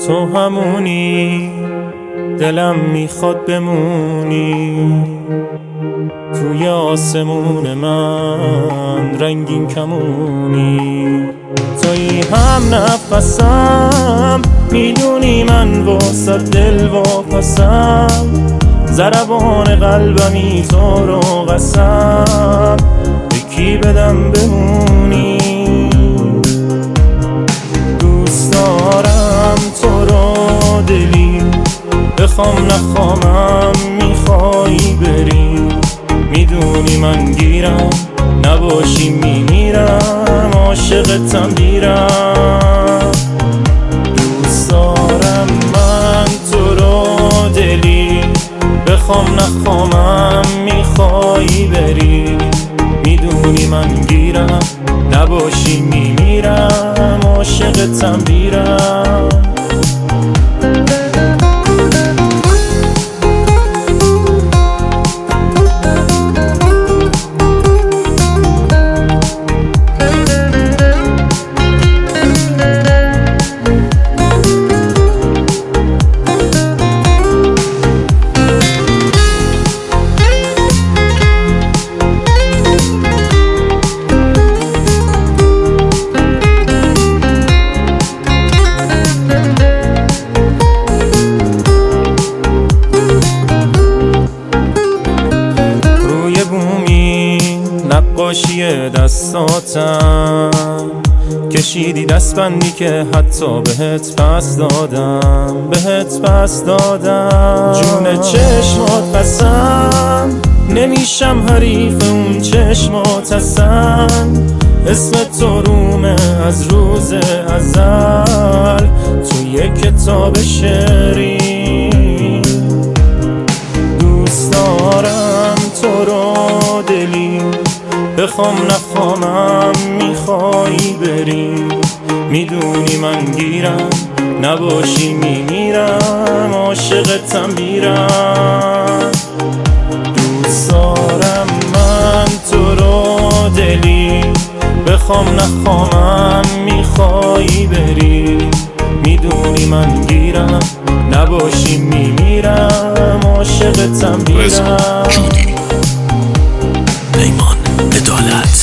تو همونی دلم میخواد بمونی توی آسمون من رنگین کمونی. توی هم نفسم میدونی من واسه دل واپسم، ضربان قلبمی تو رو قسم یکی بدم بمونی. دوست دارم تو رو دلی، بخوام نخوامم میخوایی بری، میدونی من گیرم نباشی میمیرم، عاشقتم میرم. دوست دارم من تو رو دلی، بخوام نخوامم میخوایی بری، میدونی من گیرم نباشی میمیرم، عاشقتم میرم. نقاشی دستاتم کشیدی دستبندی که حتی بهت پس دادم، بهت پس دادم. جون چشمات قسم نمیشم حریف اون چشمات هستن، اسم تو رومه از روز ازل توی کتاب شعری. دوست دارم تو رو دلی، بخوام نخوامم میخوایی بری، میدونی من گیرم نباشی میمیرم، عاشقتم میرم. دوست دارم من تو رو دلی، بخوام نخوامم میخوایی بری، میدونی من گیرم نباشی میمیرم، عاشقتم میرم. پیمان عدالت